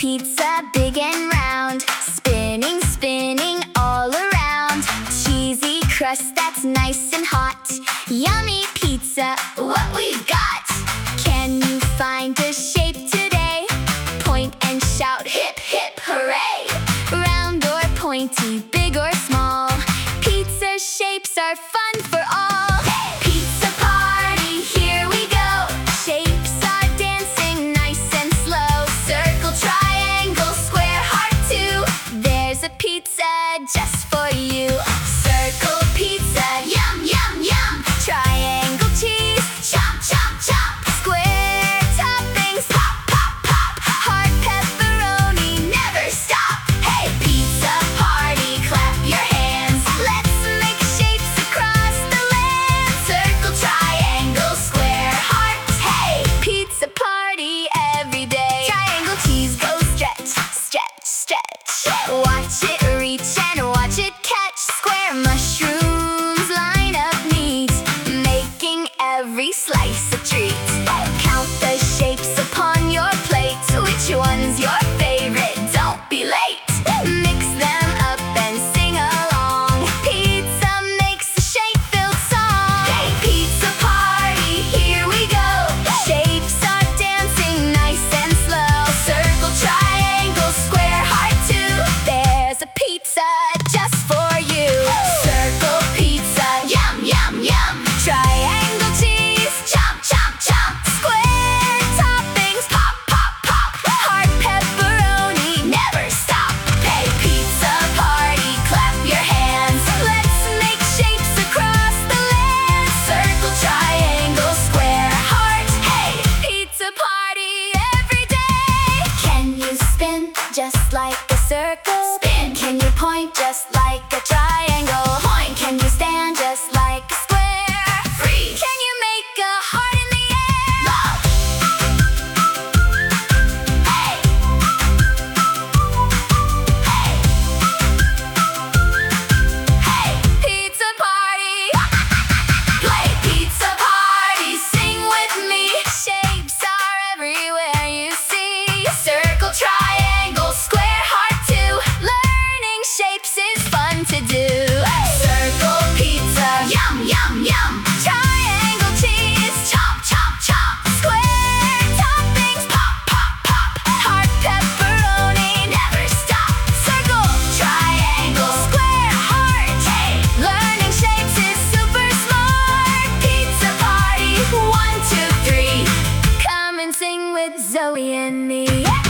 pizza, big and round, spinning, spinning all around. Cheesy crust that's nice and hot. Yummy pizza, what we've got. Can you find a shape today? Point and shout, hip, hip, hooray! Round or pointy, big or small, pizza shapes are fun for all. Pizza party, here we go. Shapes are dancing nice and slow. Circle, triangle, square, heart too. There's a pizza just for you. Circle pizza, yum, yum, yum. Triangle cheese, chomp, chomp, chomp. Square toppings, pop, pop, pop. Heart pepperoni, never stop. Hey, pizza party, clap your hands. Let's make shapes across the land. Circle, triangle, square, heart. Hey, pizza party every day. Triangle cheese, go stretch, stretch, stretch. Watch it reach and watch it catch. Square mushrooms line up neat, making every slice a treat. Count the shapes upon your plate. Which one's your favorite? Don't be late. Mix them up and sing along. Pizza makes a shape-filled song. Hey, pizza party, here we go. Shapes are dancing nice and slow. Circle, triangle, square, heart too. There's a pizza just for you. Circle pizza, yum, yum, yum. Triangle cheese, chomp, chomp, chomp. Square toppings, pop, pop, pop. Heart pepperoni, never stop. Hey, pizza party, clap your hands. Let's make shapes across the land. Circle, triangle, square, heart. Hey, pizza party every day. Can you spin just like a circle? Spin. Can you point just like a triangle? Point. Can you stand just like a square? Freeze. Can you make a heart in the air? Love. Hey. Hey. Hey. Pizza party. Play pizza party. Sing with me. Shapes are everywhere you see. Circle, triangle, square, heart too. Learning shapes is fun to do. Circle pizza, yum, yum, yum. Triangle cheese, chomp, chomp, chomp. Square toppings, pop, pop, pop. Heart pepperoni, never stop. Circle, triangle, square, heart. Hey, learning shapes is super smart. Pizza party, 1, 2, 3. Come and sing with Zoe and me.